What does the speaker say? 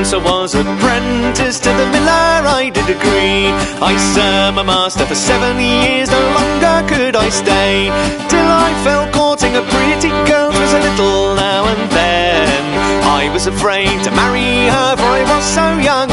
I was apprentice to the miller, I did agree. I served my master for 7 years, no longer could I stay, till I fell courting a pretty girl, 'twas a little now and then. I was afraid to marry her, for I was so young